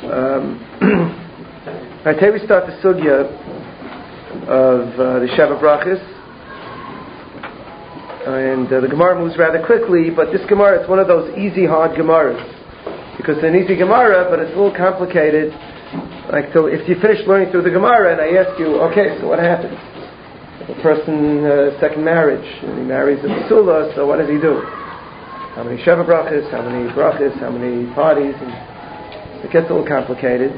Today we start the sugya of the Sheva Brachos, and the Gemara moves rather quickly, but this Gemara is one of those easy, hard Gemaras, because it's an easy Gemara, but it's a little complicated. Like, so if you finish learning through the Gemara and I ask you, okay, so what happens? If a person, second marriage, and he marries a Basula, so what does he do? How many Sheva Brachos, how many Brachos, how many parties? And it gets a little complicated.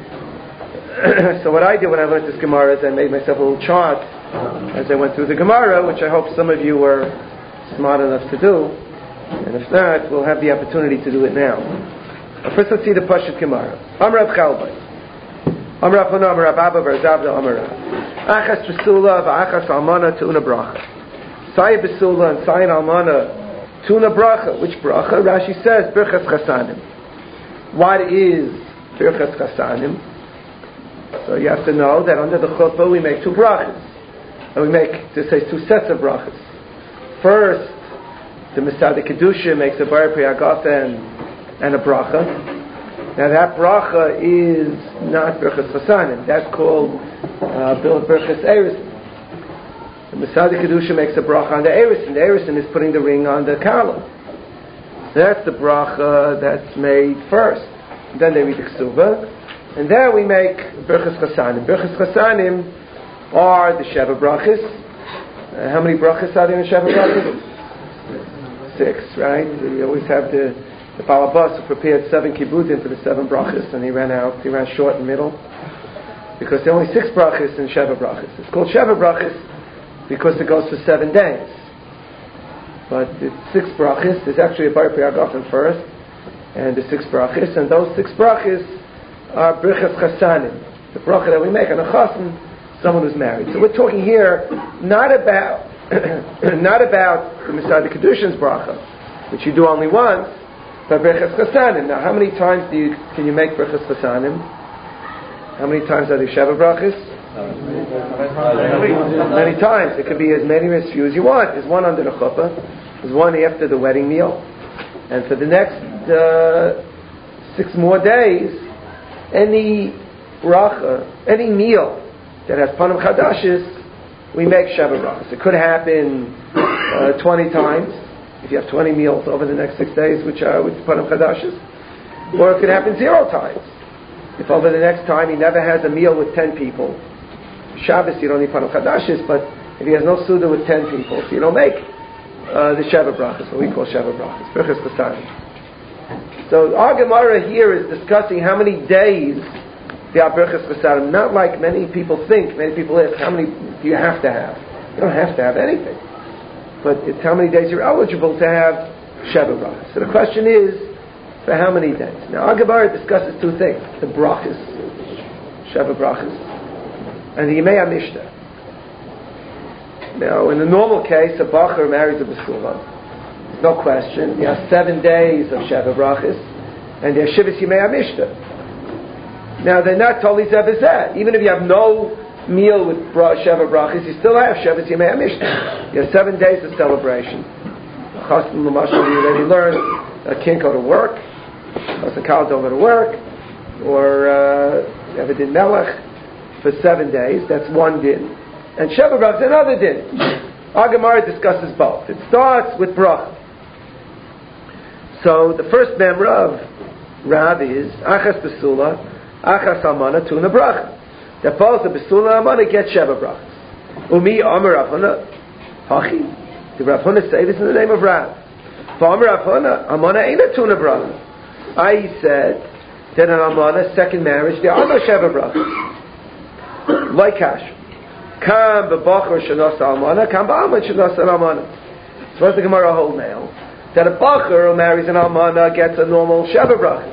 So what I did when I learned this Gemara is I made myself a little chart as I went through the Gemara, which I hope some of you were smart enough to do. And if not, we'll have the opportunity to do it now. But first let's see the Pashut Gemara. Amar Rav Chalbai. Amar Rav Huna, Amar Rav Abba, Bar Zabda, Amar Rav. Achas Basula, V'achas Almana, Tuna Bracha. Sayin Basula and Sayin Almana, Tuna Bracha. Which Bracha? Rashi says, Birchas Chasanim. What is Birchas Chasanim? So you have to know that under the chuppah we make two brachas. And we make, to say, two sets of brachas. First, the Masada Kedusha makes a Bar Priyagata and a bracha. Now that bracha is not Birchas Chasanim. That's called Birchas Erusin. The Masada Kedusha makes a bracha on the Erusin. The Erusin is putting the ring on the Kala. So that's the bracha that's made first. Then they read the Ksuva. And there we make Birchas Chasanim. Birchas Chasanim are the Sheva Brachos. How many brachos are there in Sheva Brachos? 6, right? You always have the Balabas who prepared 7 kibbudim for the 7 brachos, and he ran short in the middle. Because there are only 6 brachos in Sheva Brachos. It's called Sheva Brachos because it goes for 7 days. But it's 6 brachos. There's actually a Bar Priyagafim first, and the 6 brachos, and those 6 brachos are Birchas Chasanim, the bracha that we make on a chasan, someone who's married. So we're talking here not about the Masada Kedushin's bracha, which you do only once, but Birchas Chasanim. Now, how many times can you make Birchas Chasanim? How many times are there Sheva Brachos? Many times. It could be as many or as few as you want. There's one under the chuppah. There's one after the wedding meal, and for the next 6 more days, any bracha, any meal that has panim chadashis, we make Sheva Brachos. It could happen 20 times if you have 20 meals over the next 6 days, which are with panim chadashis, or it could happen 0 times. If over the next time he never has a meal with 10 people, Shabbos you don't need panim chadashis, but if he has no suda with 10 people, so you don't make the Sheva Brachos, what we call Sheva Brachos, Birchas Chasanim. So our Gemara here is discussing how many days the Birchas Chasanim. Not like many people think. Many people ask, how many do you have to have? You don't have to have anything. But it's how many days you're eligible to have Sheva Brachos. So the question is, for how many days? Now our Gemara discusses 2 things. The Brachos, Sheva Brachos, and the Yemei HaMishta. Now in the normal case, a Bacher marries a Basula. No question. You have 7 days of Sheva Brachos, and they're Shivas Yemei HaMishta. Now they're not totally zeh. Even if you have no meal with Sheva Brachos, you still have Shivas Yemei HaMishta. You have 7 days of celebration. Chassan L'mashal, you already learned, a king go to work, a Kal don't go to work, or you have a din melech for 7 days. That's one din, and Sheva Brachos another din. Our Gemara discusses both. It starts with bracha. So the first memra of Rav is Achas Basula, Achas Almana, Tuna Bracha. That both the Basula and Almana get Sheva Brachos. Umi Amar Rav Huna, Hachi. Did Rav Huna say this in the name of Rav? For Amar Rav Huna, Almana ain't a Tuna Bracha. I said that an Almana, second marriage, there are no Sheva Brachos. Like Kash. Kam b'bachor shenos almana, kam b'alman shenos almana. So what's the Gemara hold now? That a bacher who marries an almana gets a normal Sheva Brachos,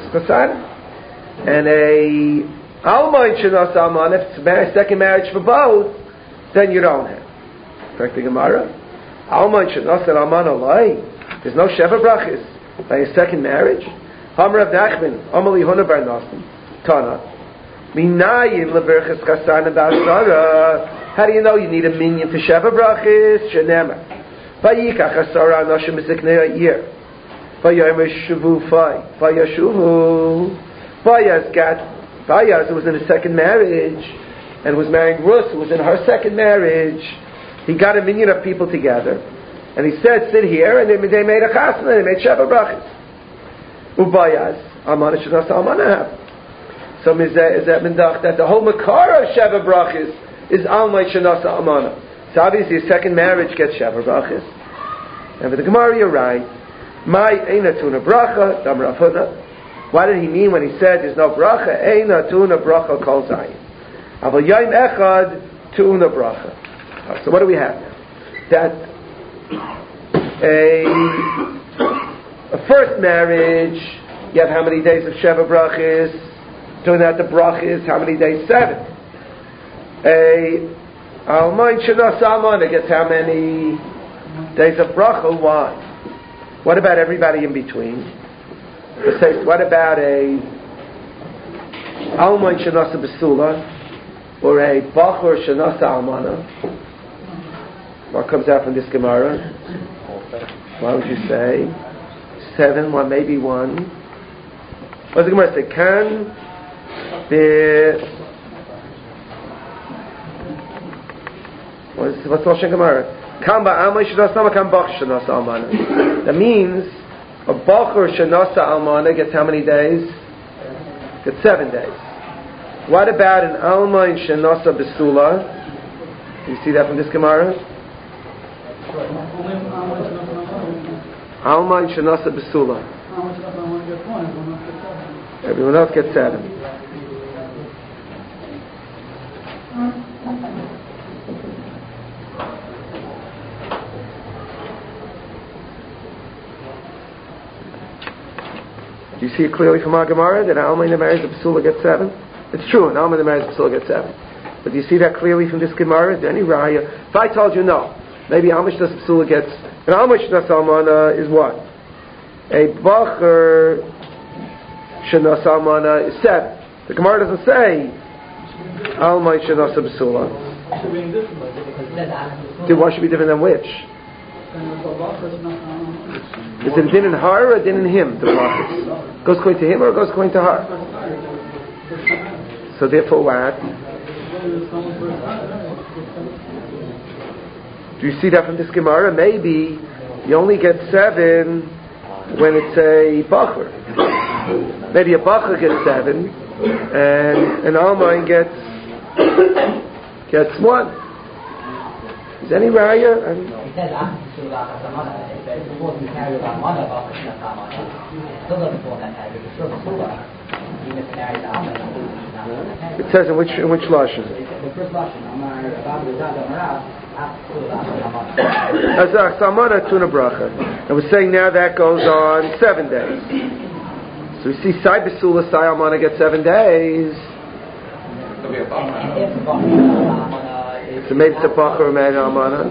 and a alman shenos almana, if it's a second marriage for both, then you don't have. Correct the Gemara? Alman shenos almana lay. There's no Sheva Brachos by a second marriage. Hamar of Nachman, Amali Huna bar Nasim, Tana. How do you know you need a minion for Sheva Brachos? Shenema. Vayikach 10 anashim miziknei ha'ir. Vayomer shuvu fai. Vayashuvu. Bayaz, who was in his second marriage, and was marrying Rus, who was in her second marriage, he got a minion of people together, and he said, sit here, and they made a chasna, they made Sheva Brachas. Ubayaz, Almana Shanasa Almana. So is that Mendach, that the whole Makar of Sheva Brachas is Almay Shanasa Almana. So obviously his second marriage gets Sheva Brachas. And for the Gemara, you're right. Mai Eina Tuna Bracha, Dam Rav Huna. What did he mean when he said there's no bracha? Eina Tuna Bracha Kol Zayin. Aval Yom Echad Tuna Bracha. So what do we have now? That a first marriage, you have how many days of Sheva Brachas? Doing that the Brachas, how many days? 7. A Almain Shanas Almana gets how many days of Bracha? 1. What about everybody in between? What about a Almain Shanasa Basula or a Bachor Shanasa Almana? What comes out from this Gemara? What would you say? 7, 1, maybe 1. What does the Gemara say? Can be. What's Lashon Gemara? That means a Bachor Shanasa Almana gets how many days? Gets 7 days. What about an Almain Shanasa Besula? You see that from this Gemara? Almain Shanasa Besula. Everyone else gets 7. Do you see it clearly from our Gemara that Alma that marries a Pesula gets 7? It's true, an Alma that marries a Pesula gets 7. But do you see that clearly from this Gemara? Is there any raya? If I told you no, maybe Alma Shnas Pesula gets, an Alma Shnas Almana is what? A Bacher Shnas Almana is 7. The Gemara doesn't say Alma Shnas Pesula. Then what should be different than which? Is it a din in her or a din in him? The Brachas goes according to him or goes according to her? So therefore, what? Do you see that from this Gemara? Maybe you only get 7 when it's a Bachar. Maybe a Bachar gets 7 and an Almain gets 1. Is there any raya? It says in which lashon? Samana Tuna Bracha. And we're saying now that goes on 7 days. So we see Sai Besula, Sai Almana gets 7 days. So maybe it's a Bachar or Mad Almana.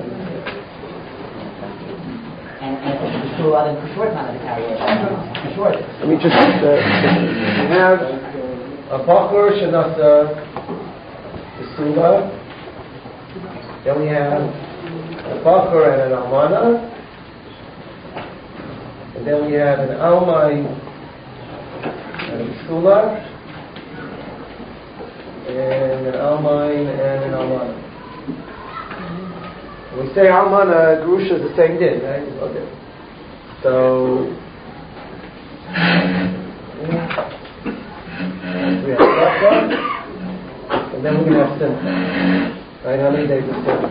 Let me just we have a Bachar Shanasa Besula. Then we have a Bachar and an Almana. And then we have an Almai and a Besula. And an Almain and an Almana. When we say Almana, Grusha is the same din, right? Okay. So, we have Bracha, and then we have Simcha. Right? How many days is Simcha?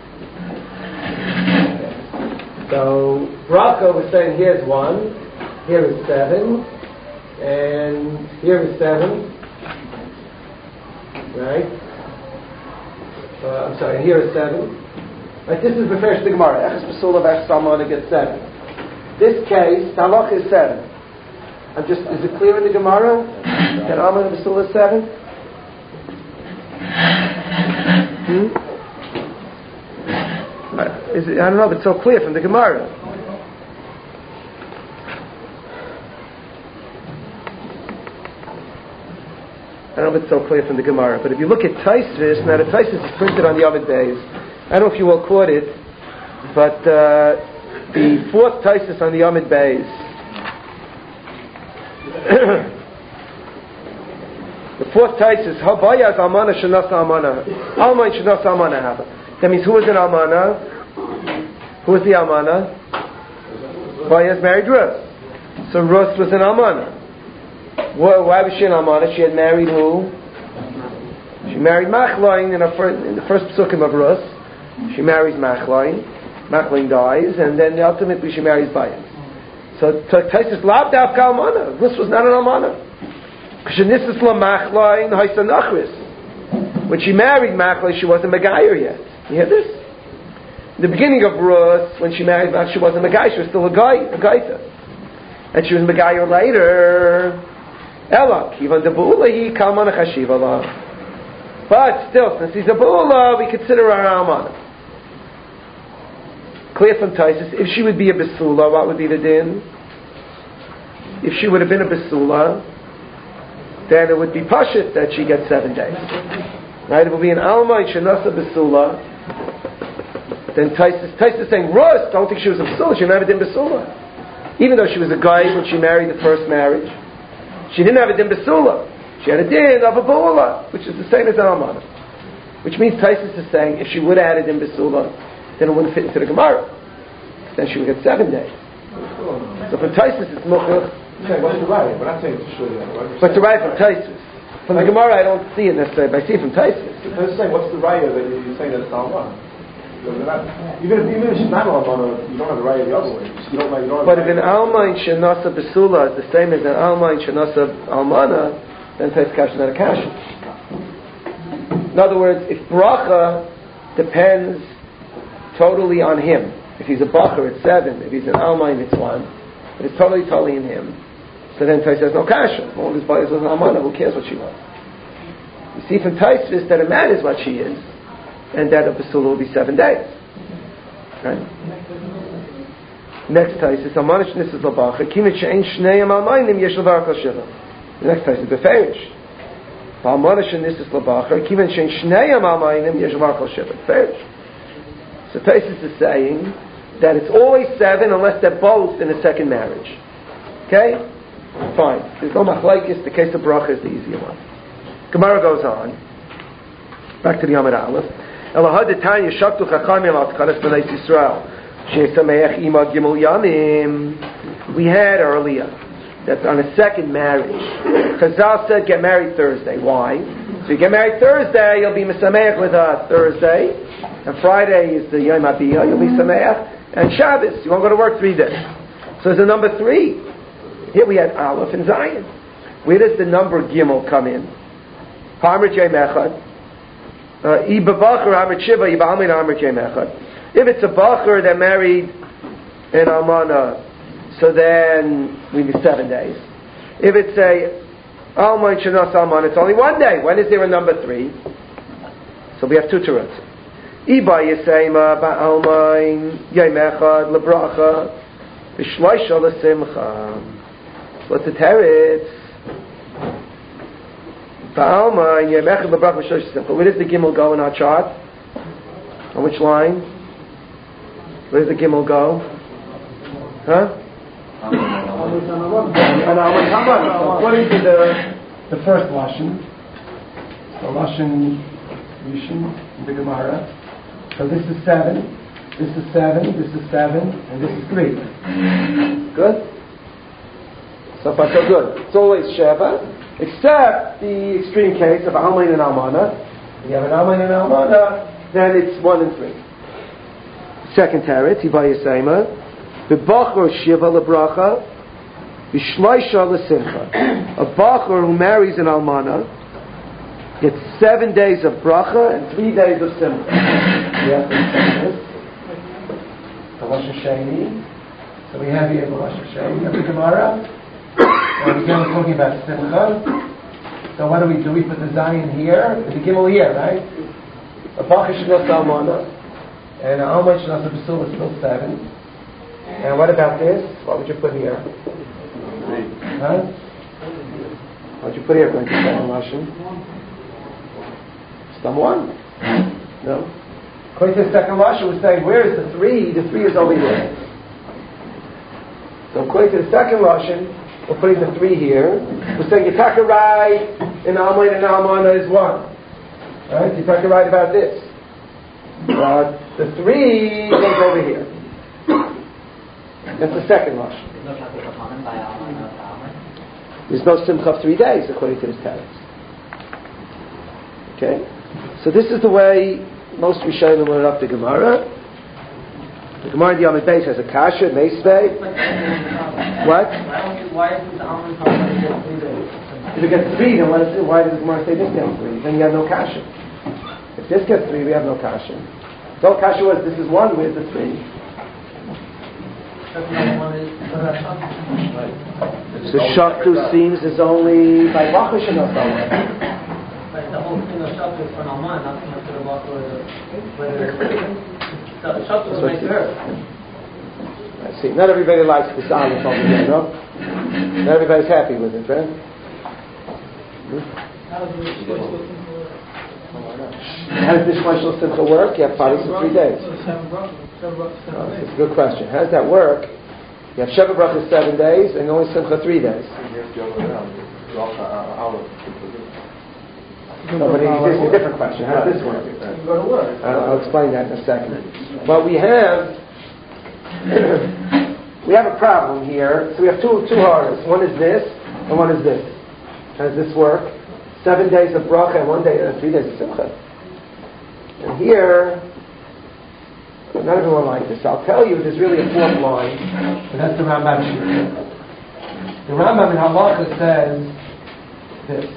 Okay. So, Bracha, we're saying here's 1, here is 7, and here is 7. Right? I'm sorry, here is 7. Right, this is the first Gemara. Echas Pesula v'Echas Almana gets 7. This case, Halach is 7. Is it clear in the Gemara that Almana Pesula is 7? I don't know if it's so clear from the Gemara. I don't know if it's so clear from the Gemara, but if you look at Taisvis, now the Taisvis is printed on the Yomid Beis. I don't know if you all caught it, but the 4th Taisvis on the Yomid Beis The fourth type is Habayaz Almana Shanasa Almana. Almain Shanasa Almana Haba. That means who was an Almana? Who was the Almana? Bayaz married Rus. So Rus was an Almana. Why was she an Almana? She had married who? She married Machlain in the first psukim of Rus. She marries Machlain. Machlain dies, and then ultimately she marries Bayaz. So Taisus Lab Daf Almana. Rus was not an Almana. When she married Machlain, she wasn't Megayer yet. You hear this? In the beginning of Rus, when she married Machlain, she wasn't Megayer, she was still a Gaita. And she was Megayer later. But still, since he's a Bula, we consider her Almana. Clear from Taisus, if she would be a Besula, what would be the din? If she would have been a Besula, then it would be Pashit that she gets 7 days. Right? It would be an Alma and Shanasa Besula. Then Taisus is saying, Rus, don't think she was a Besula, she never did Besula. Even though she was a guy when she married the first marriage, she didn't have a din Besula. She had a din of a Bula, which is the same as Almana. Which means Taisus is saying, if she would have had a din Besula, then it wouldn't fit into the Gemara. Then she would get 7 days. So for Taisus, it's Mukhach. What's the right? We're not saying to show you. But the right from Taisus. From the Gemara, I don't see it necessarily, but I see it from Taisus. Let's say, what's the right that you're saying that it's Almana? Even if she's not Almana, you don't have the right the other way. But if an Alma in Shanasa Besula is the same as an Alma in Shanasa Almana, then Taisus Kash is not a Kash. In other words, if Bracha depends totally on him. If he's a Bacher, it's 7. If he's an Almain, it's 1. But it's totally in him. So then Tais says, no kasha. As long as Bayaz was an Almana, who cares what she was? You see from Taisvis that it matters what she is, and that a Basula will be 7 days. Right? Next Taisis, Almanish Nisas Labacher, Kimit She'en Shneim Almainim Yesh Levar Kol Shiva. The next Taisis, Beferish. Almanish Nisas Labacher, Kimit She'en Shneim Almainim Yesh Levar Kol Shiva. Beferish. So Taisus is saying that it's always 7 unless they're both in a second marriage. Okay? Fine. There's no machlaikis. The case of bracha is the easier one. Gemara goes on. Back to the Yamid Aleph. Elahad Tanya Shaktu Chachamim Al Tkanas B'nai Yisrael She'sameach Ima Gimel Yamim. We had earlier that on a second marriage, Chazal said get married Thursday. Why? So you get married Thursday, you'll be Mesameach with Thursday. And Friday is the Yom HaBiyah, you'll be Sameach. And Shabbos, you won't go to work 3 days. So there's a number 3. Here we had Aleph and Zion. Where does the number Gimel come in? If it's a Bacher that married an Almana, so then we need 7 days. If it's a Alma and Shanas Almana, it's only 1 day. When is there a number 3? So we have 2 terutzim. Iba Yisema Ba'almain Yom Echad Lebracha B'Shloisha L'Simcha. What's the teretz? Ba'almain Yom Echad Lebracha B'Shloisha L'Simcha. Where does the Gimel go in our chart? On which line? Where does the Gimel go? Huh? According to the first Lashon, the Lashon Rishon in the Gemara. So this is 7, this is 7, this is 7, and this is 3. Good? So far so good. It's always Sheva, except the extreme case of Almain and Almana. When you have an Almain and Almana, then it's 1 and 3. Second teretz, Iba Yisema, B'Bachor Shiva L'Bracha, B'Shloisha L'Simcha. A Bachor who marries an Almana gets 7 days of bracha and 3 days of simcha. Yes, the Rosh Hashanah. So we have here the Rosh Hashanah, the Gemara. And again, we're talking about simcha. So what do? We put the Zion here, the Gimel here, right? A bracha shnas almana, and an almana shnas besul is still 7. And what about this? What would you put here? 3. Huh? What would you put here? Going to second Lashon? Some 1. No. According to the second Lashon, we're saying, where is the 3? The 3 is over here. So according to the second Lashon, we're putting the 3 here. We're saying, Yitaka right, in Almain and Almana is 1. Right? You're probably right about this. The 3 goes over here. That's the second Lashon. There's no Simcha of 3 days, according to this text. Okay? So this is the way most Rishonim learn up the Gemara. The Gemara in the Yom Beis has a kasha, meisvei. What? Why isn't the almond talking get 3 days? If it gets 3, then why does the Gemara say this gets 3? Then you have no kasha. If this gets 3, we have no kasha. So kasha was, this is 1, where's the 3? So Shaktu seems is only by Bachash and not the whole thing of Shaktu is for Naaman, not so much for the Bachash. Shaktu will make her. I see. Not everybody likes this Aleph over here, no? Not everybody's happy with it, right? How does this Mashal Simcha work? You have parties for 3 days. That's a good question. How does that work? You have Sheva Brachas 7 days and only Simcha 3 days. No, but it's a different question. How does this work? I'll explain that in a second. But we have a problem here. So we have two horrors. One is this and one is this. How does this work? 7 days of bracha and 3 days of simcha. And here, not everyone likes this. I'll tell you, there's really a 4th line, and that's the Rambam Shir. The Rambam in Halacha says this.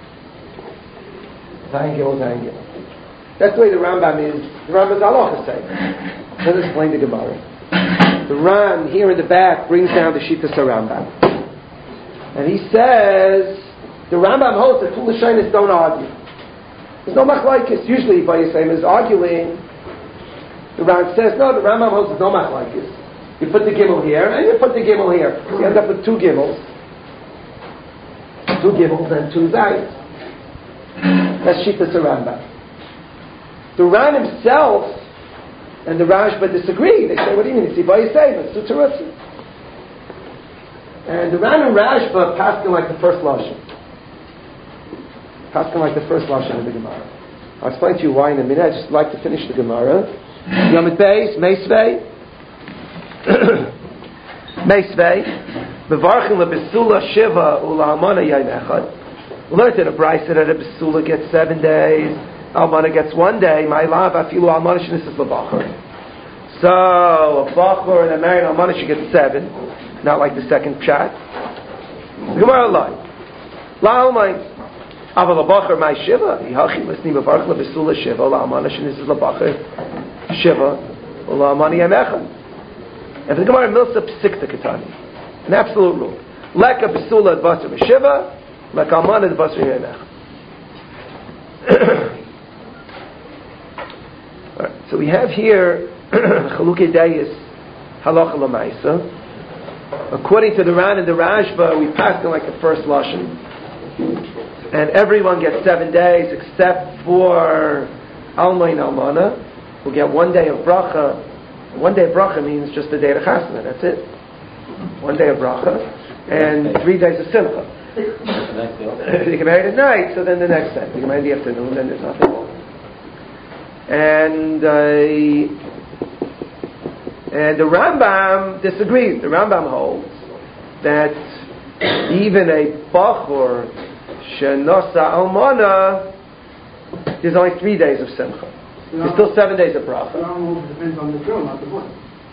Zayin Gil. That's the way the Rambam is. The Rambam's Halacha say. Let's explain the Gemara. The Ran, here in the back, brings down the Shittas Rambam. And he says, the Rambam holds that two Lashonis don't argue. There's no machlokes. Usually, by Yisrael is arguing. The Ran says, no, the Rambam holds there's no machlokes. You put the gimel here, and you put the gimel here. So you end up with 2 gimels. 2 gimels and 2 zayis. That's Shittas Rambam. The Ran himself and the Rashba disagree. They say, what do you mean? It's by Yisrael, it's Sutarutzi. And the Ran and Rashba paskin like the first Lashon. Paskin like the first Lashon of the Gemara. I'll explain to you why in a minute. I just like to finish the Gemara. Yom Beis, Meisvei. Meisvei. Mevarchin lebesula shiva ula'amana yayim echad. We learned in a brayso that a besula gets 7 days, almana gets 1 day. My love, afilu almana shenisis lebachor. So a bachor and a married almana should get 7, not like the second pshat. The Gemara line. La almain. Aval lebachor my shiva. Yihachi lisni mevarchin lebesula shiva ula'amana shenisis lebachor. Shiva ula'amana yayim echad. And the Gemara milsa psikta katani. An absolute rule. Leka besula advasar b'shiva. Like Alman and the Basri Yemech. Alright, so we have here Chalukei Dayis Halacha L'Maisa. According to the Ran and the Rashba, we pass them like the first Lashon. And everyone gets 7 days except for Alma and Almana, who get 1 day of Bracha. 1 day of Bracha means just the day of Chasna, that's it. 1 day of Bracha. And 3 days of Simcha. You get married at night, so then the next day. You get married in the afternoon, then there's nothing more. And the Rambam disagrees. The Rambam holds that even a Bachor Shenosa Almana, there's only 3 days of Simcha. There's still 7 days of Bracha. It depends on the girl, not the boy.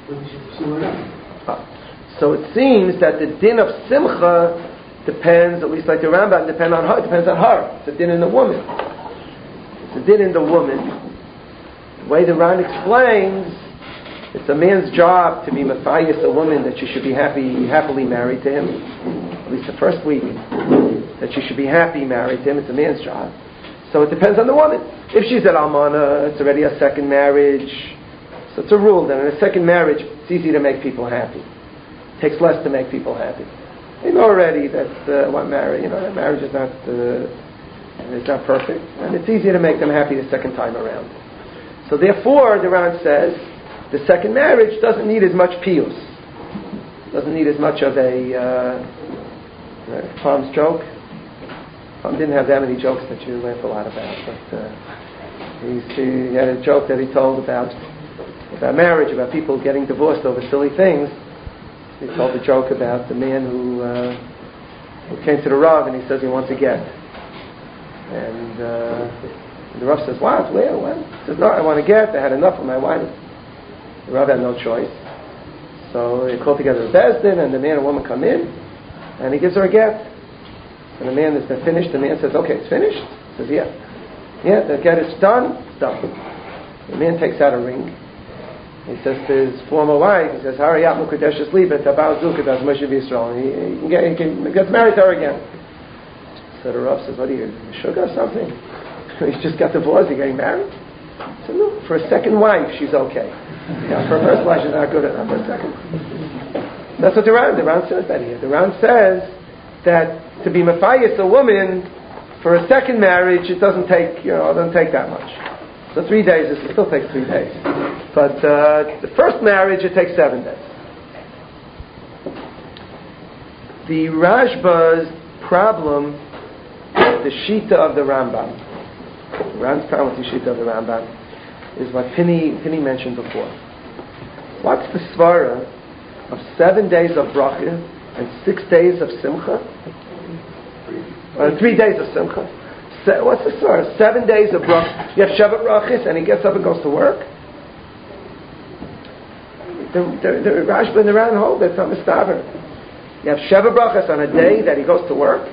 So it seems that the din of Simcha depends, at least like the Rambam, depends on her. It depends on her. It's a din in the woman. It's a din in the woman. The way the Ran explains, it's a man's job to be mafayis a woman that she should be happily married to him. At least the first week, that she should be happy married to him. It's a man's job. So it depends on the woman. If she's at Almana, it's already a second marriage. So it's a rule that in a second marriage, it's easy to make people happy. It takes less to make people happy. You know already that that marriage is not perfect, and it's easier to make them happy the second time around. So therefore, the Ran says the second marriage doesn't need as much piyus, doesn't need as much of a palm stroke. Tom didn't have that many jokes that you laugh a lot about, but he had a joke that he told about marriage, about people getting divorced over silly things. He told a joke about the man who came to the Rav and he says he wants a get. And the Rav says, what? Where? What? He says, no, I want to get. I had enough of my wife. The Rav had no choice. So they called together a bezdin, and the man and woman come in, and he gives her a get. And the man has been finished. The man says, okay, it's finished? He says, yeah. Yeah, the get is done. It's done. The man takes out a ring. He says to his former wife, he says, hurry up, Mukadesh's leave it, Tabal Zukadas Moshe Yisrael. He gets married to her again. So the Rav says, what are you, sugar or something? He's just got divorced, he's getting married? He said, no, for a second wife, she's okay. Yeah, for a first wife, she's not good enough. For a second. That's what the Ran says that here. The Ran says that to be Matthias, a woman, for a second marriage, it doesn't take that much. So 3 days, it still takes 3 days. But the first marriage, it takes 7 days. The Rashba's problem with the Shita of the Rambam, the Ram's problem with the Shita of the Rambam, is what Pini mentioned before. What's the svara of 7 days of bracha and 6 days of simcha? 3 days of simcha. What's the svara? 7 days of bracha. You have Shabbat brachis and he gets up and goes to work. The Rashba and the Ran hold that's not mistaver. You have Sheva brachas on a day that he goes to work.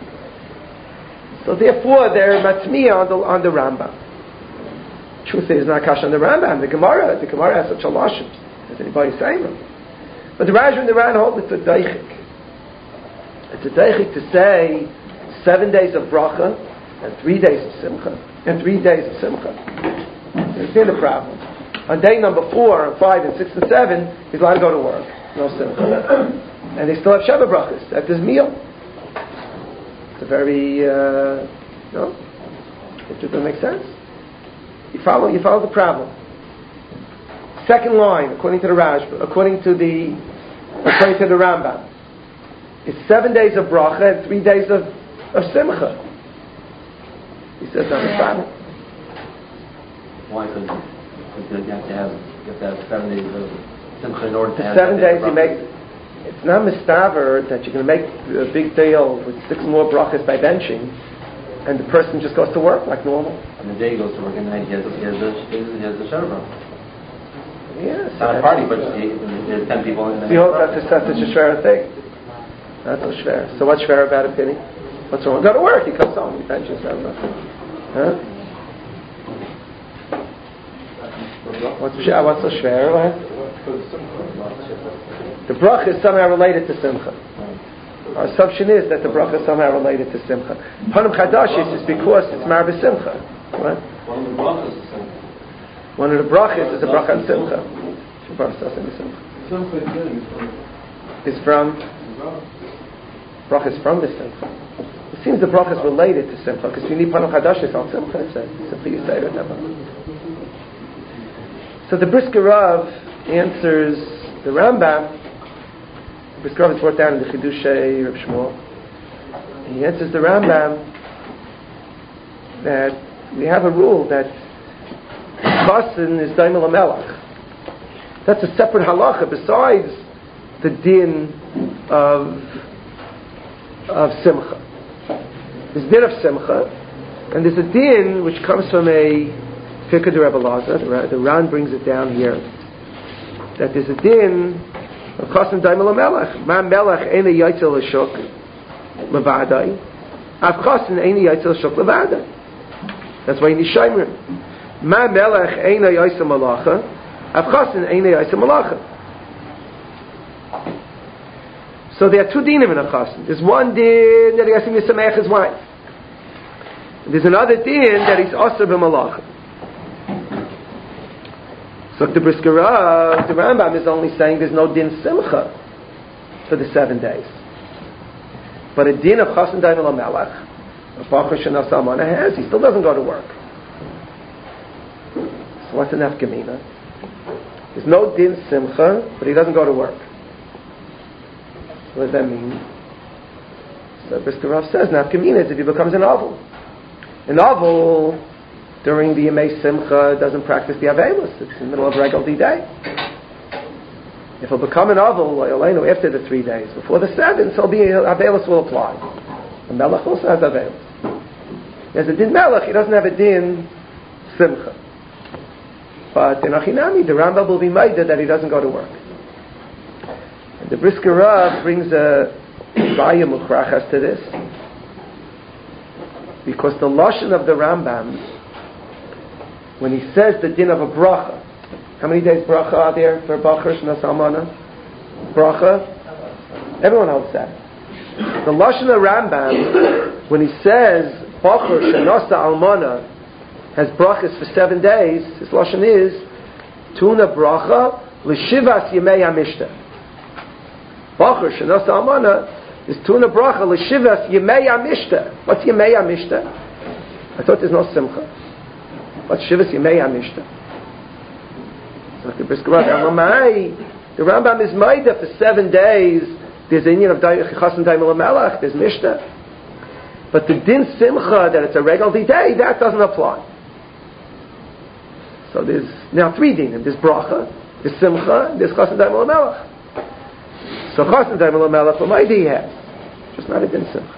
So therefore, they're matzmiya on the Rambam. Truth is, not kash on the Rambam. The Gemara has such a lashon. Does anybody say them? But the Rashba and the Ran hold it's a deichik. It's a deichik to say 7 days of bracha and 3 days of simcha and 3 days of simcha. You understand the problem? On day number 4 and 5 and 6 and 7, he's allowed to go to work. No simcha. And they still have Sheva brachas at this meal. It's a very, no? It doesn't make sense. You follow the problem. Second line, according to the Rashba, according to the Rambam, is 7 days of bracha and 3 days of simcha. He says that's a problem. Why? Because you have to have 7 days of simcha in order to have 7 days you make. It's not mistaver that you're going to make a big deal with 6 more brachas by benching, and the person just goes to work like normal. And the day he goes to work, and then he has the Shabbat. Yes. It's not a party, but there's 10 people in there. That's such a shver thing. That's so shver. So what's shver about a penny? What's wrong? Go to work. He comes home. He benches everything. Huh? What's so shver? The bracha is somehow related to simcha. Our assumption is that the bracha is somehow related to simcha. Panim chadashis is because it's marbe simcha. What? One of the brachas is a bracha on simcha. It's from bracha is from the simcha. It seems the bracha is related to simcha because you need panim chadashis on simcha. It's simply you say it. So the Brisker Rav answers the Rambam. Brisker Rav is brought down in the Chidushei Reb Shmuel. He answers the Rambam that we have a rule that Chasen is Daimel HaMelech. That's a separate halacha besides the din of Simcha. There's din of Simcha, and there's a din which comes from a Pirkei de Rebbe Lazar. The Ran brings it down here that there's a din of Chasen Daimel HaMelech. Ma Melech Eina Yaitzel L'Shuk Levadai. Av Chasen Eina Yaitzel L'Shuk Levadai. That's why you need Shaimer. Ma Melech Eina Yaitzel Malacha. Av Chasen Eina Yaitzel Malacha. So there are two dinim in a Chasen. There's one din that he has to misameach his wife. There's another din that he's Aser b'Malacha. So the Brisker Rav, the Rambam is only saying there's no din simcha for the 7 days. But a din of Chasen Daimel HaMelech, a Bachar Shana Salmana has, he still doesn't go to work. So what's an nafkamina? There's no din simcha, but he doesn't go to work. What does that mean? So Brisker Rav says, nafkamina is if he becomes an avol. An avol, during the Yemei Simcha, doesn't practice the Avelis. It's in the middle of Regal D-Day. If he'll become an avol, after the 3 days, before the 7th, so Avelis will apply. The Melech also has Avelis. He has a din Melech, he doesn't have a din Simcha. But in Achinami, the Rambam will be made that he doesn't go to work. And the Brisker Rav brings a Raya Mukhrachas to this, because the Lashon of the Rambam, when he says the din of a bracha, how many days bracha are there for Bachar Shnas Almana? Bracha? Everyone knows that. The Lashon of Rambam, when he says Bachar Shnas Almana has brachas for 7 days, his Lashon is Tuna bracha l'shivas yemei hamishta. Bachar Shnas Almana is Tuna bracha l'shivas yemei hamishta. What's yemei hamishta? I thought there's no simcha. What's shivas yemei hamishta? The Rambam is Maida for 7 days. There's a union of Chasan Daimel Melech, there's Mishnah. But the Din Simcha, that it's a regular day, that doesn't apply. So there's now 3 dinim. There's Bracha, there's Simcha, there's Chasan Daimel Melech. So Chasan Daimel Melech, what Maida he has? Just not a Din Simcha.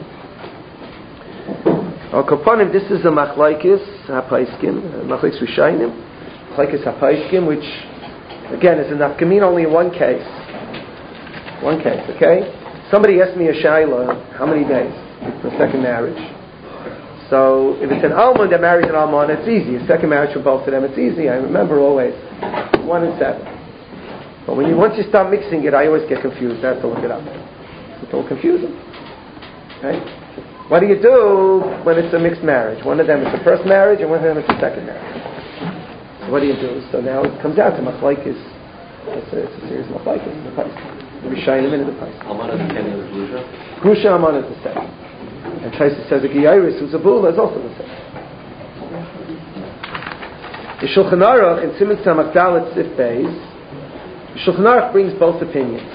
Al Kapanim, this is a Machlaikis, HaPaiskim, Machlaikis Rishayim. Machlaikis HaPaiskim, which again is a nafkamin only in one case. One case, okay? Somebody asked me a shaila, how many days for a second marriage? So if it's an almond that marries an almond, it's easy. A second marriage for both of them, it's easy. I remember always 1 and 7. But once you start mixing it, I always get confused. I have to look it up. It's all confusing. Okay? What do you do when it's a mixed marriage? One of them is the first marriage, and one of them is the second marriage. So what do you do? So now it comes out to machlaikis. It's a series of machlaikis in the Pais. The Rishayim in the Pais. Almana is the same as Grusha? Grusha Almana is the same. And Taisa says a Giyairis, who's a Bula, is also the same. The Shulchan Aruch in Siman Samach Dalet Sif Beis, the Shulchan Aruch brings both opinions.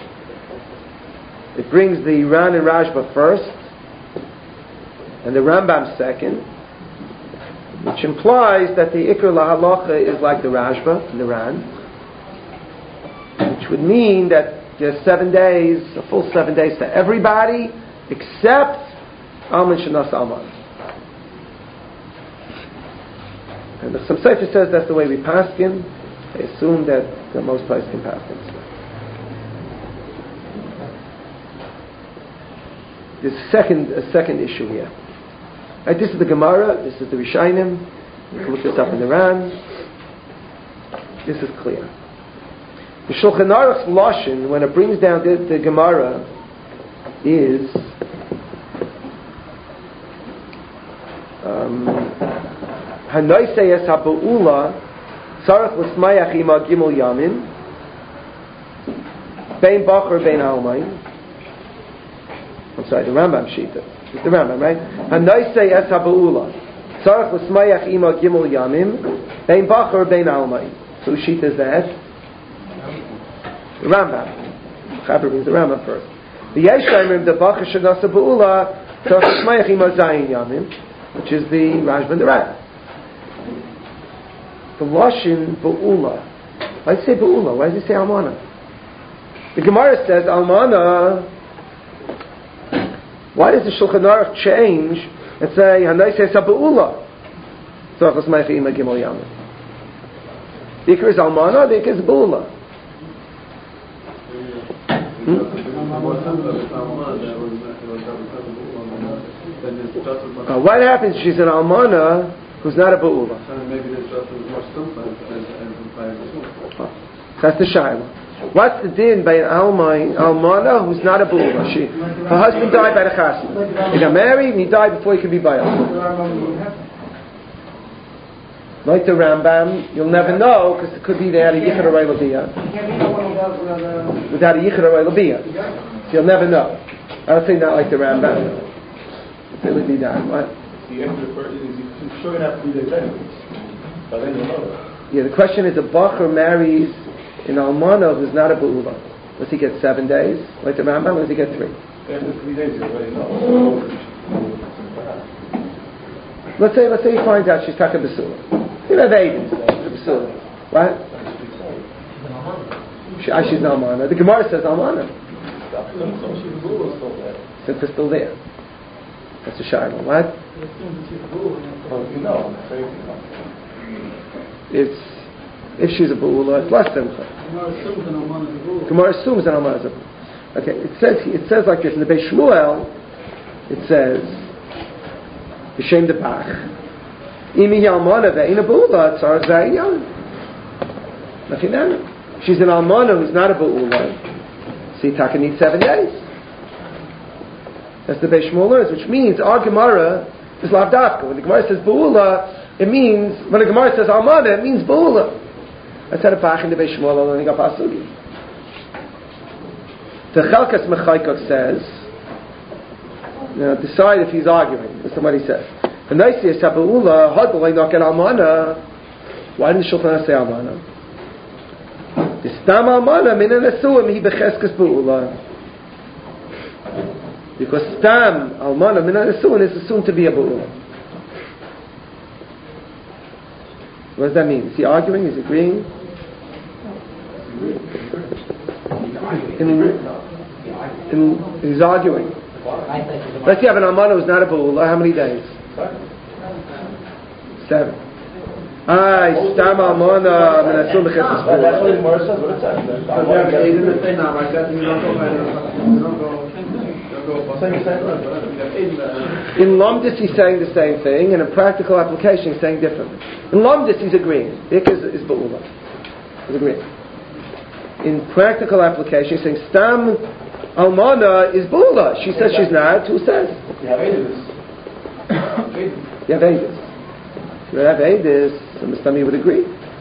It brings the Ran and Rashba first, and the Rambam second, which implies that the Ikr Lahalacha is like the Rashba and the Ran, which would mean that there's 7 days, a full 7 days to everybody, except Alman Shanas Alman. And the Some Sefer says that's the way we paskin. They assume that the most place can paskin. There's a second issue here. Right, this is the Gemara, this is the Rishayim. You can look this up in the Ran. This is clear. The Shulchan Aruch's Lashon, when it brings down the Gemara, is Hanoiseyes HaBa'ula Tzarech L'smayach Ima Gimel Yamin Bein Bachar Bein Almain. I'm sorry, the Rambam Shita. It's the Rambam, right? Hanoiseyes HaBa'ula Tzarech L'smayach Ima Gimel Yamin Bein Bachar Bein Almain. So whose Shita is that? The Rambam. Chaber brings the Rambam first. The Yeshayim, the Bachar Shanasa Ba'ula Tzarech L'smayach Ima Zayin Yamin, which is the Rashba and the Ran. The Lashon Ba'ula. Why does it say Ba'ula? Why does it say Almana? The Gemara says Almana. Why does the Shulchan Aruch change and say Hanai says Ba'ula? The Ikar is Almana, the Ikar is Ba'ula. What happens if she's an Almana who's not a Ba'ula? Maybe there's just as much sometimes as that's the Shaila. What's the din by an Almana who's not a Ba'ula? Her husband died by the Chassid. He got married and he died before he could be Bayal. Like the Rambam, you'll never know because it could be they had a Yichud Arei L'Biyah. Without a Yichud Arei L'Biyah. So you'll never know. I don't think not like the Rambam. It would be done. What? Yeah, the question is, a Bachar marries an Almana who's not a Ba'ula. Does he get 7 days? Like the Rambam, or does he get 3? After 3 days, you already know. Let's say he finds out she's Taka Basula. You have Aiden. Basula. What? She's no Almana. The Gemara says Almana. Since it's still there. That's a Shiloh. What? If she's a Ba'ula, it's less Simcha. Gemara assumes an Almana is a Ba'ula. Okay, it says like this in the Beis Shmuel. It says, "B'shem de Bach, imi Almana ve'ina Ba'ula tzarach zayyan." Nothing. She's an Almana who's not a Ba'ula. So Taka needs 7 days. That's the Beis Shmuel learns, which means our Gemara is lavdafka. When the Gemara says Ba'ula, it means, when the Gemara says Almana, it means Ba'ula. That's how the Bach in the Beis Shmuel learning up Asugi. The Chalkas Mechaykok says, decide if he's arguing. That's what he says. The Naisius Ba'ula, Hadbal not get Almana. Why didn't Shulchan Aruch say Almana? The Stam Almana Minan Asuim Hi Becheskes Ba'ula. Because Stam Almana Minan Asuim is assumed to be a Ba'ula. What does that mean? Is he arguing? Is he agreeing? He's arguing. Let's see, have an Almana who's not a Ba'ula. How many days? 7. Stam Almana Min Asum B'Cheskes Ba'ula. That's what the Gemara says. What it says. In Lomdus he's saying the same thing, and in practical application he's saying differently. In Lomdus he's agreeing. Ik is Ba'ula. He's agreeing. In practical application he's saying Stam Almana is Ba'ula. She says she's not. Who says? You have Edis. You have Edis. If you have Edis, then the Stami would agree.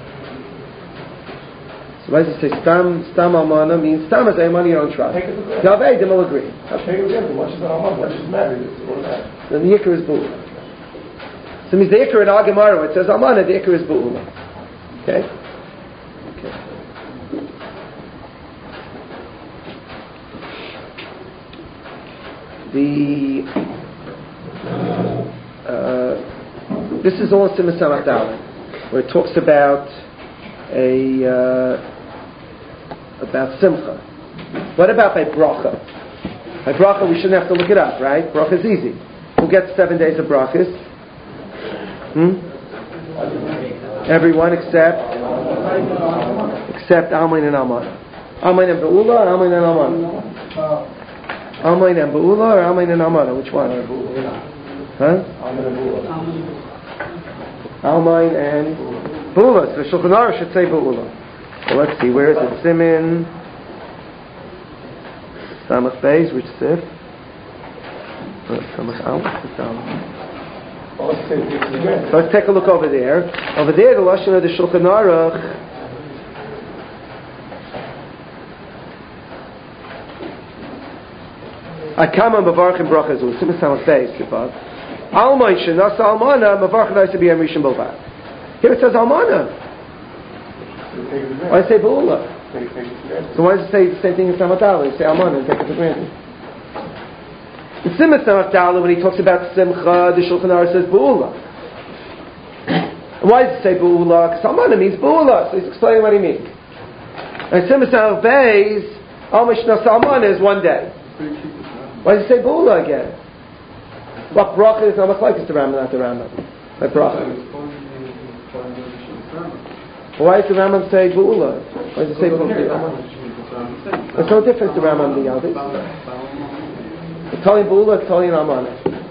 So why does it say Stam Almana means Stam is a money you don't trust. If you have Edis, will agree. Take it again. Once she's an Almana, once she's married, it's all that. Then the Yikr is Ba'ula. So it means the Yikr in our Gemara, it says Almana, the Yikr is Ba'ula. Okay? This is all in Siman Samach Daled, where it talks about about Simcha. What about by Bracha? By Bracha we shouldn't have to look it up, right? Bracha is easy. Who gets 7 days of Brachas? Everyone except Almain and Almana. Almain and Ba'ula or Almain and Almana? Almain and Ba'ula or Almain and Almana? Which one? Huh? Almain and Ba'ula. So Shulchan Aruch should say Ba'ula. So let's see, where is it? Siman Samach Beis, which Sif? Samach Al. So let's take a look over there. Over there, the Lashon of the Shulchan Aruch. Akama Mavarchim Brachazu. Siman Samach Beis. Almay Shenas Almana Mavarch Naisa B'Yam Rishon B'Vad. Here it says Almana. Why say Ba'ula? So why does it say the same thing in Samach Daled? You say Almana and take it for granted. In Siman Samach Daled, when he talks about Simcha, the Shulchan Aruch says Ba'ula. And why does it say Ba'ula? Because Almana means Ba'ula. So he's explaining what he means. And Siman Samach Beis, Almay Shenas Almana is 1 day. Why does it say Ba'ula again? What bracha is not like it's the Rambam, not the Rambam. Like bracha. Why does the Rambam say Ba'ula? Why does it say Ba'ula? There's no difference to Rambam and the others. It's telling Ba'ula, it's telling Almana.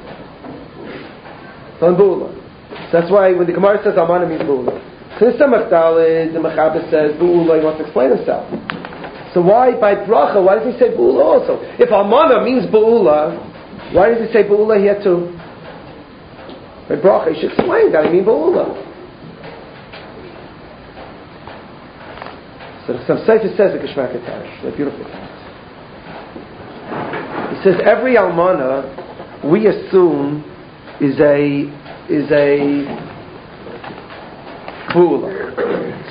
It's telling Ba'ula. So that's why when the Gemara says Almana means Ba'ula. So in Samach Daled, the Mechaber says Ba'ula, he wants to explain himself. So why by bracha, why does he say Ba'ula also? If Almana means Ba'ula, why does he say Ba'ula here too? By bracha, he should explain that I mean Ba'ula. So some Sefer says the Geshmak Tarish, a beautiful text. He says every Almana we assume is a Ba'ula.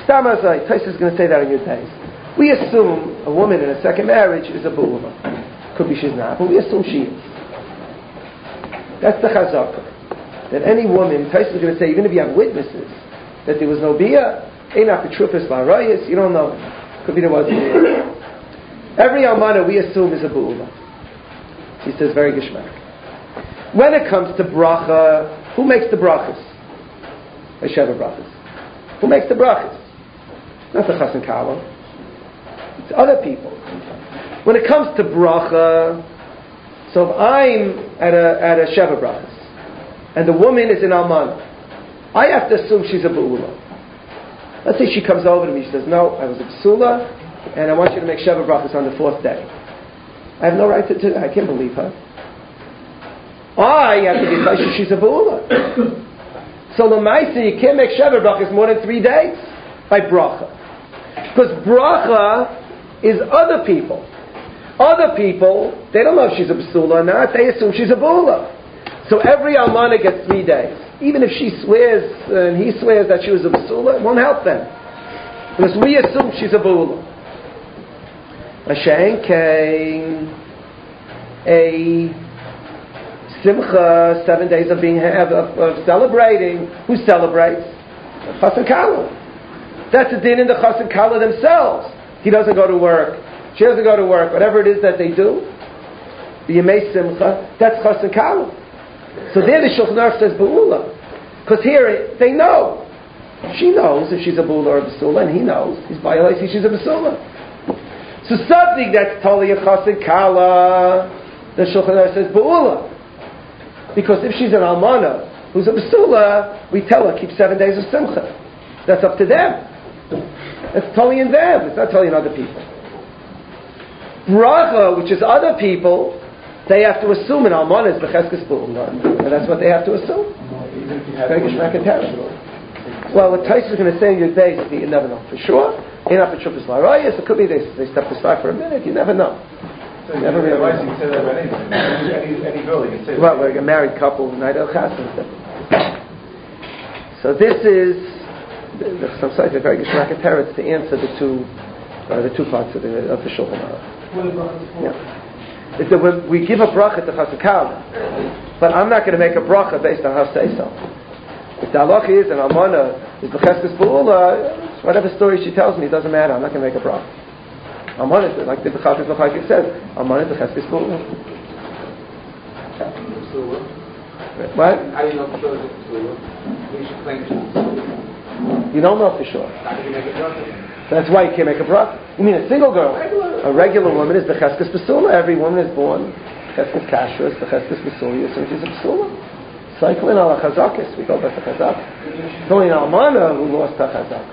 Stamazai, Tais is going to say that in your days. We assume a woman in a second marriage is a Ba'ula. Could be she's not, but we assume she is. That's the chazaka. That any woman, Tyson is going to say, even if you have witnesses, that there was no bia, einach b'trufas la'arayis, you don't know. Could be there wasn't bia. Every almana we assume is a bu'ula. He says very geshmak. When it comes to bracha, who makes the brachas? Sheva brachas. Who makes the brachas? Not the chas and kala. It's other people. When it comes to bracha, so if I'm at a sheva brachas, and the woman is an almana, I have to assume she's a bu'ula. Let's say she comes over to me, she says, no, I was a psula, and I want you to make sheva brachas on the 4th day. I have no right to do that. I can't believe her. I have to be chayshish she's a bu'ula. So l'maisa, you can't make sheva brachas more than 3 days by bracha. Because bracha is other people. Other people, they don't know if she's a psula or not, they assume she's a bu'ula. So every almana gets 3 days. Even if she swears and he swears that she was a psula, it won't help them. Because we assume she's a bu'ula. Mashen came a simcha, 7 days of being of celebrating. Who celebrates? Chas and Kala. That's a din in the Chas and Kala themselves. He doesn't go to work. She doesn't go to work. Whatever it is that they do, the Yemei Simcha, that's Chas and Kala. So there the Shulchan Aruch says Ba'ula. Because here they know. She knows if she's a Ba'ula or a Basula, and he knows. He's violating she's a Basula. So something that's totally a Chas and Kala, the Shulchan Aruch says Ba'ula. Because if she's an Almana who's a Basula, we tell her keep 7 days of Simcha. That's up to them. It's totally in them. It's not totally in other people. Bracha, which is other people, they have to assume an almana is b'cheskes bu'ula, and that's what they have to assume. Well, what Tais is going to say in your days, you never know for sure. It could be they step aside for a minute. You never know. So you never really know. You can say that about any girl. You can say well, like a married couple, night el chassan. So this is some sites are very geshmak teretz to answer the two parts of the Shulchan Aruch. It's that when we give a bracha to Chas and Kala, but I'm not going to make a bracha based on her say so. If the halacha is an almana is b'cheskes bu'ula, whatever story she tells me, it doesn't matter. I'm not going to make a bracha. Almana, like the B'chafis L'chaik says, almana is b'cheskes bu'ula. What? How do you know for sure it's bu'ula? You should claim it's bu'ula. You don't know for sure. How can you make a bracha? That's why you can't make a bracha. You mean a single girl? A regular woman is b'cheskes b'sula. Every woman is born b'cheskes kashrus, b'cheskes b'sula. So she's a b'sula. Cycling ala chazakis. We go back to chazak. It's only an almana who lost her chazak.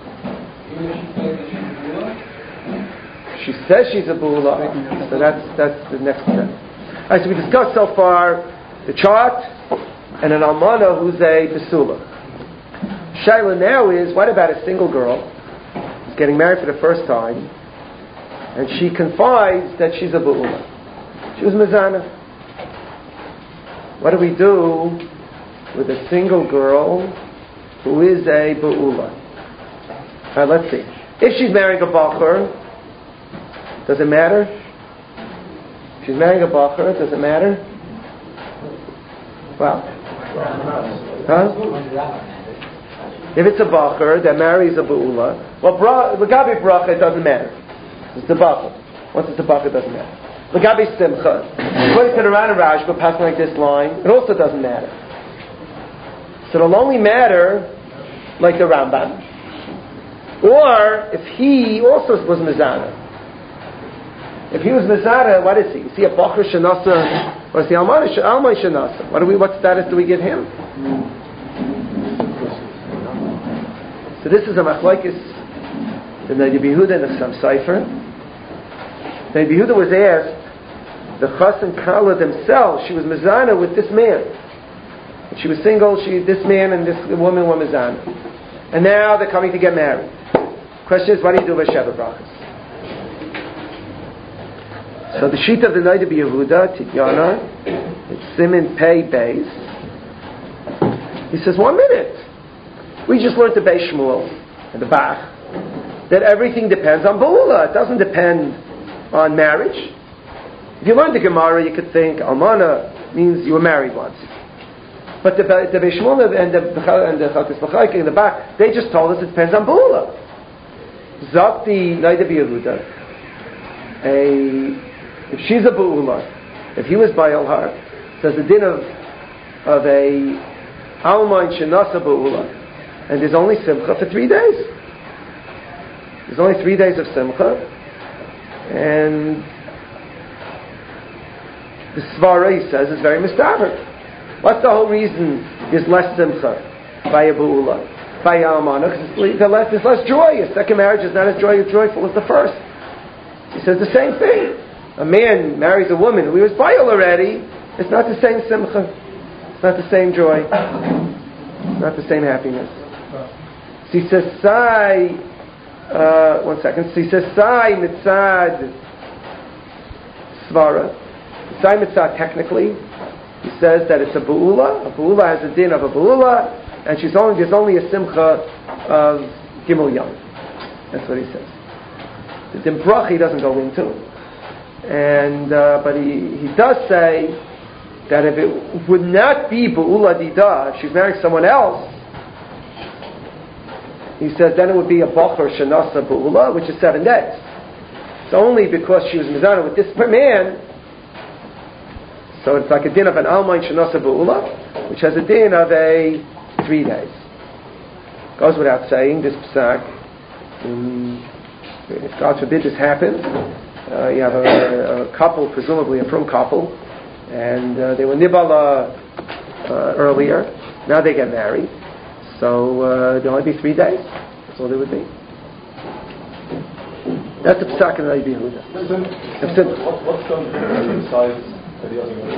She says she's a bu'ula. So that's the next step. All right. So we discussed so far the chart and an almana who's a b'sula. Shaila now is, what about a single girl who's getting married for the first time, and she confides that she's a bu'ula? She was mezana. What do we do with a single girl who is a bu'ula? All right, let's see. If she's marrying a bachur, does it matter? If she's marrying a bachur, does it matter? Well, huh? If it's a bachur that marries a bu'ula, well, l'gabi bracha, it doesn't matter. It's the bachur. Once it's a bachur, it doesn't matter. L'gabi simcha, according to the Ran and Rashba, passing like this line, it also doesn't matter. So it'll only matter like the Rambam. Or if he also was mezana. If he was mezana, what is he? Is he a bachur shenasa, or is he almay shenasa? What status do we give him? So this is a machlokes in the Rabbi Yehuda and the Chassam Sofer. The Rabbi Yehuda was asked, the Chas and Kala themselves, she was mezana with this man. She was single, this man and this woman were mezana. And now they're coming to get married. Question is, what do you do with Sheva Brachas? So the sheet of the night of Yehuda, Tityana, it's Simin Pei Beis. He says, 1 minute. We just learned the Beis Shmuel and the Bach that everything depends on Ba'ula. It doesn't depend on marriage. If you learned the Gemara, you could think Almana means you were married once. But the Beishmona and the Chalkas B'chaik in the back, they just told us it depends on B'ula. Zakti Naida B'Yehuda, if she's a B'ula, if he was by her, there's a din of a Almain Shenasa B'Ula, and there's only Simcha for 3 days. There's only 3 days of Simcha, and the Svara, he says, is very mistaber. What's the whole reason there's less Simcha by a B'Ula, by a Almana? Because there's less joy. A second marriage is not as joyful as the first. He says the same thing. A man marries a woman who he was by already. It's not the same Simcha. It's not the same joy. It's not the same happiness. So he says, Sai, one second. So he says, Sai mitzad Svara. Sai mitzad technically, he says that it's a B'Ula. A B'Ula has a din of a B'Ula, and there's only a Simcha of Gimel Yom. That's what he says. The din Bracha he doesn't go into. And but he does say that if it would not be B'Ula Dida, if she's marrying someone else, he says then it would be a Bachar Shanasa B'Ula, which is 7 days. It's only because she was Mizana with this man, so it's like a din of an Almain Shanasa B'Ula, which has a din of a 3 days. Goes without saying, this Psak, if God forbid this happens, you have a couple, presumably a frum couple, and they were Nibala earlier, now they get married, so there'll only be 3 days, that's all there would be. That's the Psak in Rabbi Yehuda. What's done besides the other one?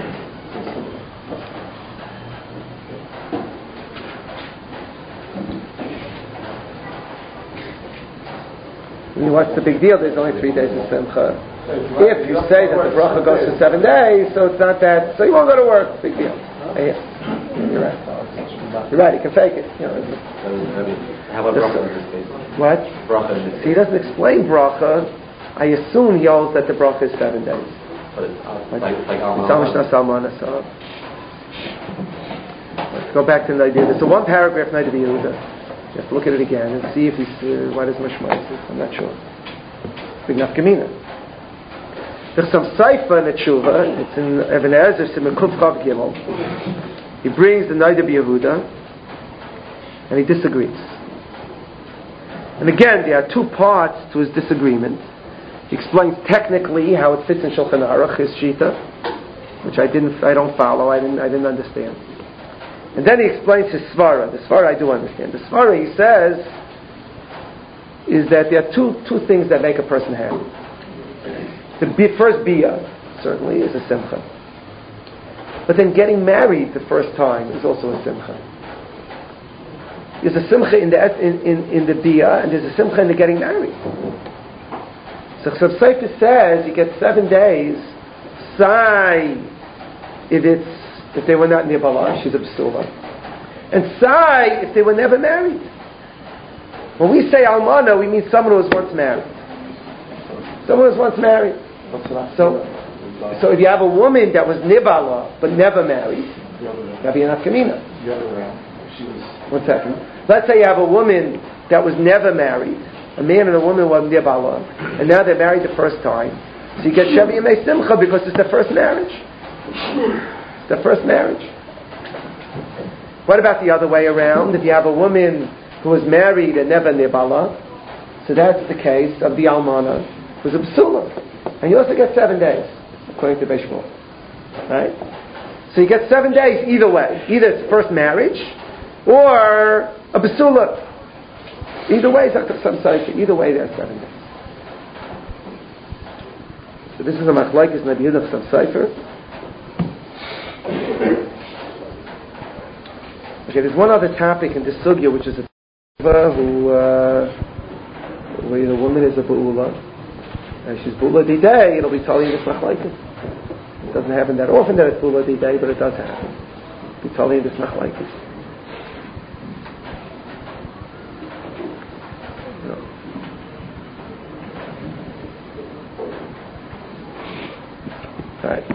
What's the big deal? There's only 3 days of Simcha. If you say that the bracha goes for 7 days, so it's not that, so you won't go to work. Big deal. Yeah. You're right. You're right. You can fake it. You know, how about bracha in this case? what? Bracha in this case. He doesn't explain bracha. I assume he holds that the bracha is 7 days. But it's like Almana. So let's go back to the idea. There's one paragraph in the Yehuda. You have to look at it again and see if he's what is Mishmais. I'm not sure. Big nafkamina. There's some Saifa in the Tshuva. It's in Even HaEzer Simekuf Chav Gimel. He brings the Naida B'Yehuda and he disagrees. And again, there are 2 parts to his disagreement. He explains technically how it fits in Shulchan Aruch, his Shita, which I don't follow. I didn't understand. And then he explains his Svara. The Svara I do understand. The Svara, he says, is that there are two things that make a person happy. The first Bia, certainly, is a Simcha. But then getting married the first time is also a Simcha. There's a Simcha in the Bia, and there's a Simcha in the getting married. So Chasav Sofer says you get 7 days, Sai, if they were not near Bala, she's a B'sula. And Sai, if they were never married. When we say Almana, we mean someone who was once married. Someone who was once married. So if you have a woman that was Nibala, but never married, that'd be an Afkamina. One second. Let's say you have a woman that was never married. A man and a woman were Nibala, and now they're married the first time. So you get Sheva Yemei Simcha because it's their first marriage. The first marriage. What about the other way around? If you have a woman who was married and never Nibala, so that's the case of the Almana, who's a Psula. And you also get 7 days, according to Beishmol. Right? So you get 7 days either way. Either it's first marriage, or a Psula. Either way, either way there's 7 days. So this is a machlokes in Rabbi Yehuda Chasav Sofer. Okay, there's one other topic in this sugya, which is a where the woman is a B'Ula, and she's B'Ula Didei, it'll be telling you this machlokes. It doesn't happen that often that it's B'Ula Didei, but it does happen. It'll be telling you this machlokes.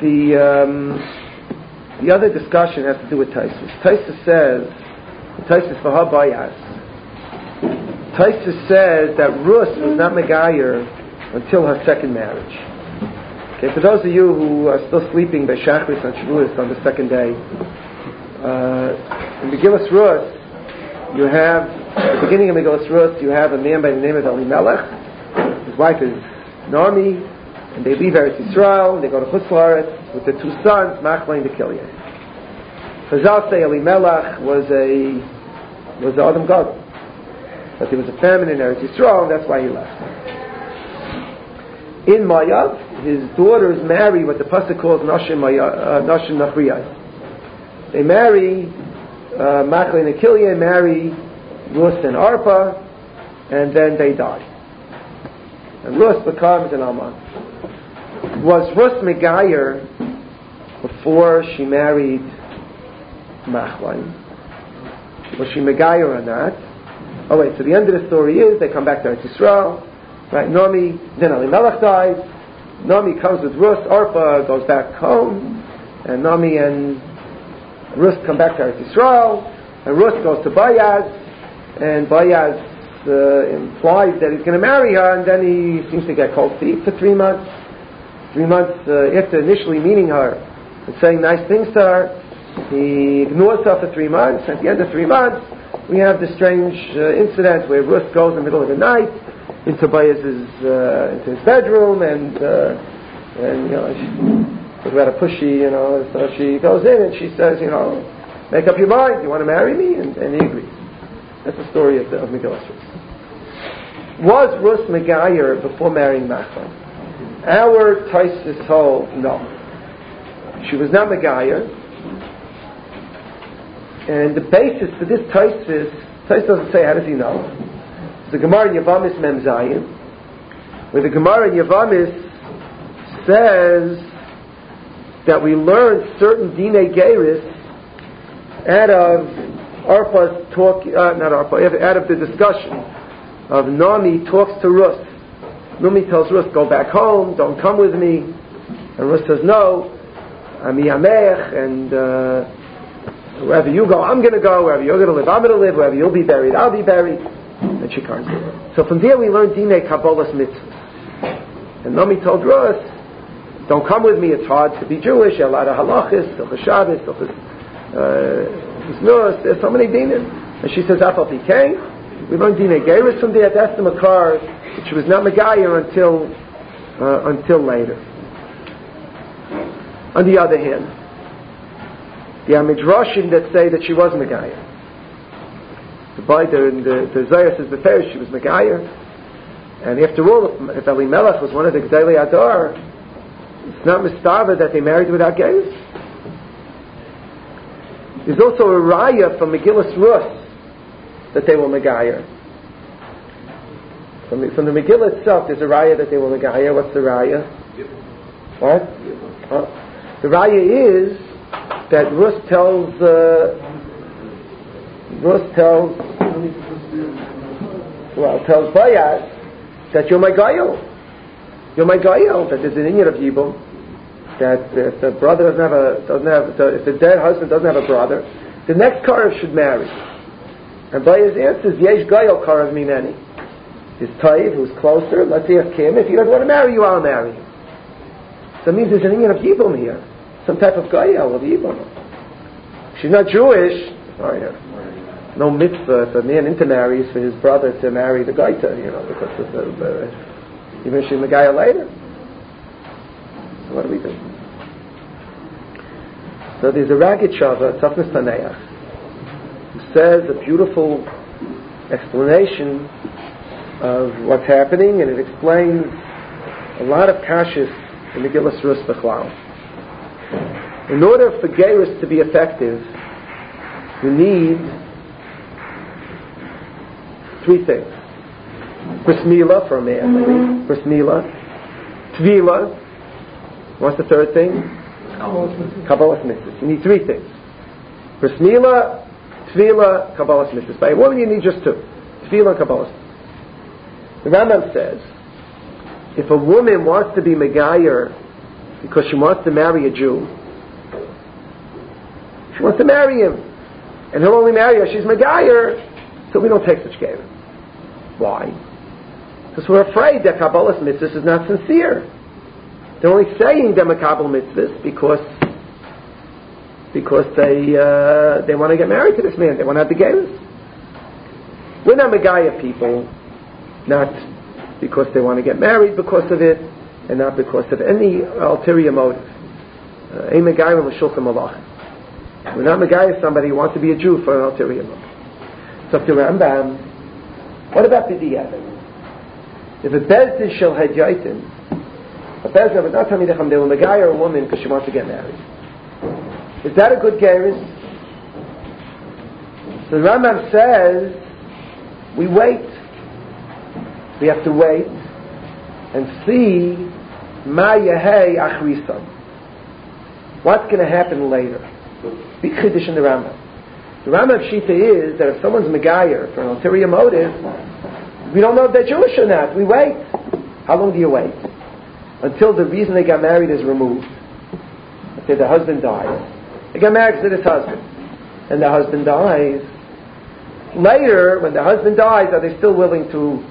The other discussion has to do with Taisus. Taisus says, Taisus v'habayas. Taisus says that Rus was not Megayer until her second marriage. Okay, for those of you who are still sleeping by Shachris on Shavuos on the second day, in Megillas Rus, you have, at the beginning of Megillas Rus, you have a man by the name of Elimelech. His wife is Naomi, and they leave Eretz Yisrael, and they go to Chutz La'aretz with their two sons, Machlon and Kiliyah. Chazal say Elimelech was Adam Gadol, but there was a famine in Eretz Yisrael, and that's why he left. In Mayav, his daughters marry what the pasuk calls Nashim Nachriyah. They marry Machlon and Kiliyah, marry Rus and Arpa, and then they die. And Rus becomes an Alman. Was Rus Megayer before she married Machlon? Was she Megayer or not? Oh wait, so the end of the story is they come back to Eretz Yisrael, right? Naomi, then Elimelech dies. Naomi comes with Rus. Arpa goes back home, and Naomi and Rus come back to Eretz Yisrael, and Rus goes to Boaz, and Boaz implies that he's going to marry her, and then he seems to get cold feet for 3 months. 3 months after initially meeting her and saying nice things to her, he ignores her for 3 months. At the end of 3 months, we have this strange incident where Rus goes in the middle of the night into Boaz's into his bedroom, and you know, she was rather pushy, you know. So she goes in and she says, you know, make up your mind, you want to marry me, and he agrees. That's the story of Megillas Rus. Was Rus Megayer before marrying Machlon? Our Taisus hold, no. She was not Megayer. And the basis for this Taisus doesn't say, how does he know? It's the Gemara in Yavamis Mem Zayin, where the Gemara in Yavamis says that we learn certain Dinei Geiris out of Arpa's talk, out of the discussion of Naomi talks to Rus. Naomi tells Rus, go back home, don't come with me. And Rus says, no, I'm Yamech, and wherever you go, I'm going to go. Wherever you're going to live, I'm going to live. Wherever you'll be buried, I'll be buried. And she can't do it. So from there we learn Dinei Kabbalah's mitzvahs. And Naomi told Rus, don't come with me, it's hard to be Jewish, a lot of halachis, Hilchos Shabbos, Hilchos there's so many dinim. And she says, Afal Pikein, we learn Dinei Geiris from there. That's the Makar. She was not Megayer until later. On the other hand, there are midrashim that say that she was Megayer. The Zohar says before she was Megayer, and after all, if Elimelech was one of the Gdolei Adar, it's not mistava that they married without Geiris. There's also a raya from Megillas Rus that they were Megayer. From the Megillah itself, there's a raya that they were Megayer. What's the raya? What? The raya is that Rus tells Boaz that you're my Gael. You're my Gael. That there's an inyan of Yibum. That if the brother if the dead husband doesn't have a brother, the next Karev should marry. And Boaz answers, Yesh Gael Karev Mineni. His Taiv, who's closer, let's ask him. If he doesn't want to marry you, I'll marry you. So it means there's an inyan of Yibum here. Some type of Gael of Yibum. She's not Jewish. No mitzvah if a man intermarries for his brother to marry the Gaita, because even if she's the Gael later. So what do we do? So there's a Ragged Shava, Tzafnas Taneach, who says a beautiful explanation of what's happening, and it explains a lot of kashis in the Megillas Rus Bechlal. In order for Geiris to be effective, you need 3 things. Bris Milah for a man, Bris Milah. Tvila. What's the 3rd thing? Kabbalas Mitzvahs. You need 3 things. Bris Milah, Tvila, Kabbalas Mitzvahs. By a woman you need just 2. Tvila and Kabbalas. The Rambam says, if a woman wants to be Megayer because she wants to marry a Jew. She wants to marry him, and he'll only marry her. She's Megayer, so we don't take such gerus. Why? Because we're afraid that Kabbalah's mitzvahs is not sincere. They're only saying they're Makabal mitzvahs because they want to get married to this man. They want to have the gerus. We're not Megaya people, not because they want to get married because of it, and not because of any ulterior motive. We're not Megaya somebody who wants to be a Jew for an ulterior motive. So if the Rambam, what about B'diavad? If a Bezdin shel Hadyatin, a Bezdin would not tell me they were Megaya a woman because she wants to get married. Is that a good gerus? So the Rambam says, we wait. We have to wait and see ma yehei achrisam. What's going to happen later? Big chiddush in the Rambam. The Rambam shita is that if someone's megayer for an ulterior motive, we don't know if they're Jewish or not. We wait. How long do you wait? Until the reason they got married is removed. Let's say the husband dies. They got married to this husband, and the husband dies. Later, when the husband dies, are they still willing to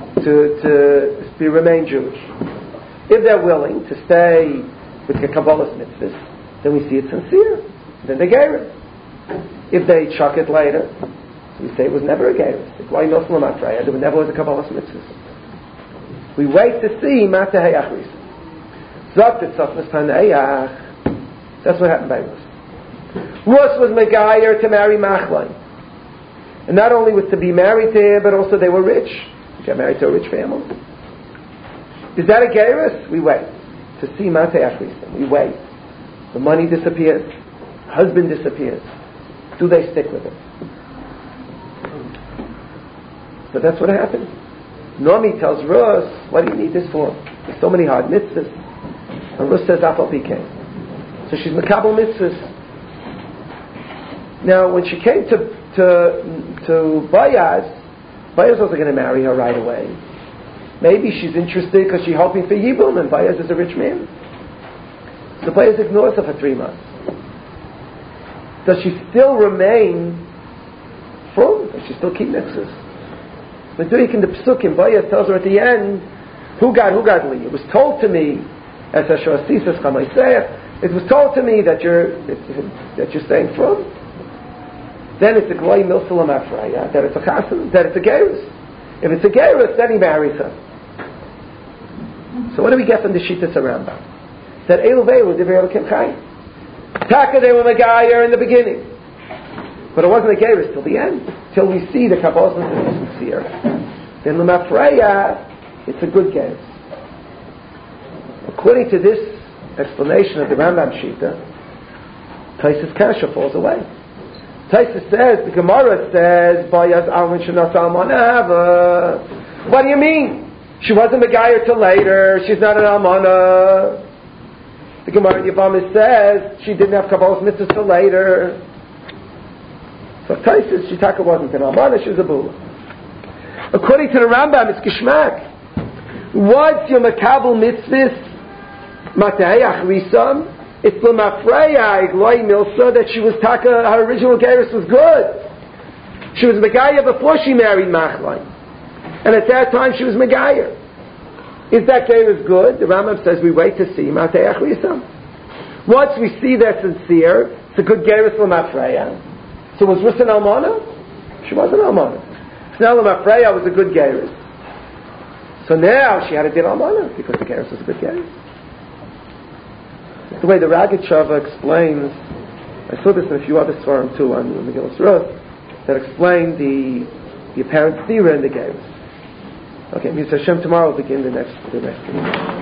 remain Jewish? If they're willing to stay with the Kabbalah's mitzvahs, then we see it sincere. Then they gave it. If they chuck it later, we say it was never a gerus. Why no Slam Afraya? There never was a Kabbalah's mitzvahs. We wait to see Matahei Achris. Zoktet Sofnas Panayach. That's what happened by Rus. Rus was Megayer to marry Machlai. And not only was to be married to him, but also they were rich. She got married to a rich family. Is that a gerus? We wait to see Matei Achrisim. We wait. The money disappears. Husband disappears. Do they stick with it? So that's what happened. Nomi tells Rus, what do you need this for? There's so many hard mitzvahs. And Rus says, Afal Pikei. So she's Makabal mitzvahs. Now, when she came to Bayaz wasn't going to marry her right away. Maybe she's interested because she's hoping for Yibum, and Bayaz is a rich man. So Bayaz ignores her for 3 months. Does she still remain from? Does she still keep mitzvahs? But doing in the Psukim, Bayaz tells her at the end, who got Li? It was told to me, as Hashasisas Chamaiseh, it was told to me that you're staying from. Then it's a Gloi Milsalam Afraya, that it's a Chassan, that it's a Gerus. If it's a Gerus, then he marries her. So what do we get from the Shittas Rambam? That Eilu Veilu Divrei Elokim Chayim. Taka, they were Megayer in the beginning. But it wasn't a Gerus till the end, till we see the Kabbalah is sincere. Then Lamafraya, it's a good Gerus. According to this explanation of the Rambam Shita, Taisus Kasha falls away. Taisa says, the Gemara says, Bayaz Alman Shanat Almanah. What do you mean? She wasn't Megayer till later. She's not an Almanah. The Gemara in Yevamah says she didn't have Kabbalah's mitzvahs till later. So Taisa, Shitaka wasn't an Almanah, she was a Bula. According to the Rambam, it's Gishmak. What's your Makabal mitzvahs? Matei Achrisam? It's L'mafreya, Igloi Milsa, that she was Taka, her original Gerus was good. She was Megaya before she married Machlai. And at that time she was Megaya. Is that Gerus good? The Rambam says we wait to see Matei Achrisam. Once we see they're sincere, it's a good Gerus L'mafreya. So was Rus an Almana? She wasn't Almana. So now L'mafreya was a good Gerus. So now she had a din Almana, because the Gerus was a good Gerus. The way the Ragged Shava explains, I saw this in a few other svarim too on Megillas Ruth, that explain the apparent theory in the Gerus. Okay, Mr. Hashem, tomorrow we'll begin the next.